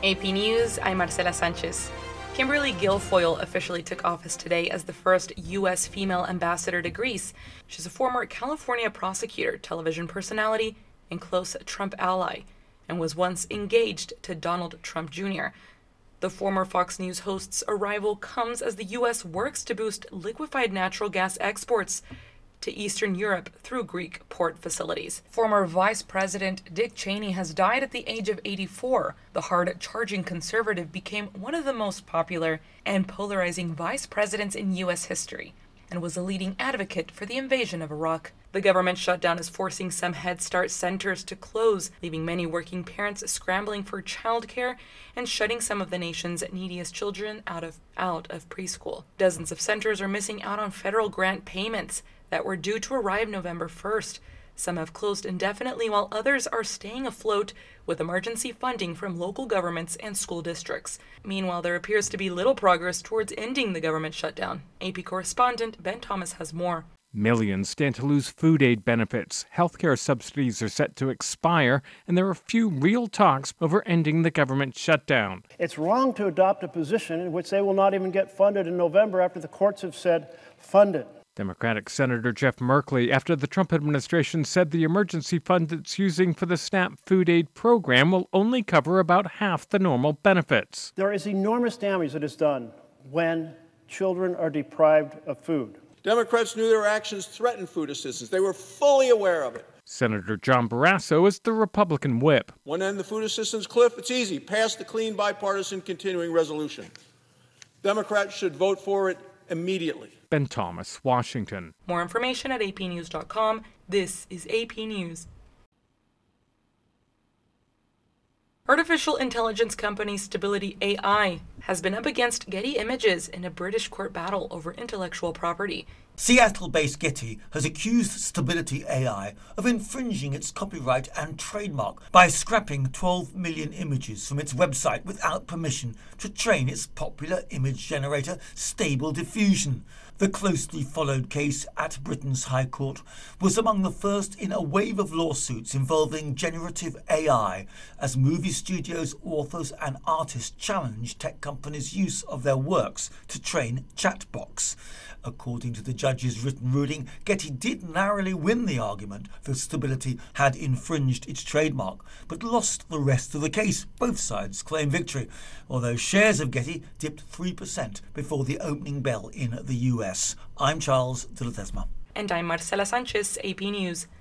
AP News, I'm Marcela Sanchez. Kimberly Guilfoyle officially took office today as the first U.S. female ambassador to Greece. She's a former California prosecutor, television personality, and close Trump ally, and was once engaged to Donald Trump Jr. The former Fox News host's arrival comes as the U.S. works to boost liquefied natural gas exports to Eastern Europe through Greek port facilities. Former Vice President Dick Cheney has died at the age of 84. The hard-charging conservative became one of the most popular and polarizing vice presidents in U.S. history and was a leading advocate for the invasion of Iraq. The government shutdown is forcing some Head Start centers to close, leaving many working parents scrambling for childcare and shutting some of the nation's neediest children out of preschool. Dozens of centers are missing out on federal grant payments that were due to arrive November 1st. Some have closed indefinitely, while others are staying afloat with emergency funding from local governments and school districts. Meanwhile, there appears to be little progress towards ending the government shutdown. AP correspondent Ben Thomas has more. Millions stand to lose food aid benefits. Healthcare subsidies are set to expire, and there are few real talks over ending the government shutdown. It's wrong to adopt a position in which they will not even get funded in November after the courts have said, fund it. Democratic Senator Jeff Merkley, after the Trump administration said the emergency fund it's using for the SNAP food aid program will only cover about half the normal benefits. There is enormous damage that is done when children are deprived of food. Democrats knew their actions threatened food assistance. They were fully aware of it. Senator John Barrasso is the Republican whip. Want to end the food assistance cliff? It's easy. Pass the clean bipartisan continuing resolution. Democrats should vote for it immediately. Ben Thomas, Washington. More information at apnews.com. This is AP News. Artificial intelligence company Stability AI has been up against Getty Images in a British court battle over intellectual property. Seattle-based Getty has accused Stability AI of infringing its copyright and trademark by scrapping 12 million images from its website without permission to train its popular image generator Stable Diffusion. The closely followed case at Britain's High Court was among the first in a wave of lawsuits involving generative AI, as movie studios, authors and artists challenged tech companies' use of their works to train chatbots. According to the judge's written ruling, Getty did narrowly win the argument that Stability had infringed its trademark, but lost the rest of the case. Both sides claim victory, although shares of Getty dipped 3% before the opening bell in the US. I'm Charles de la Tesma. And I'm Marcela Sanchez, AP News.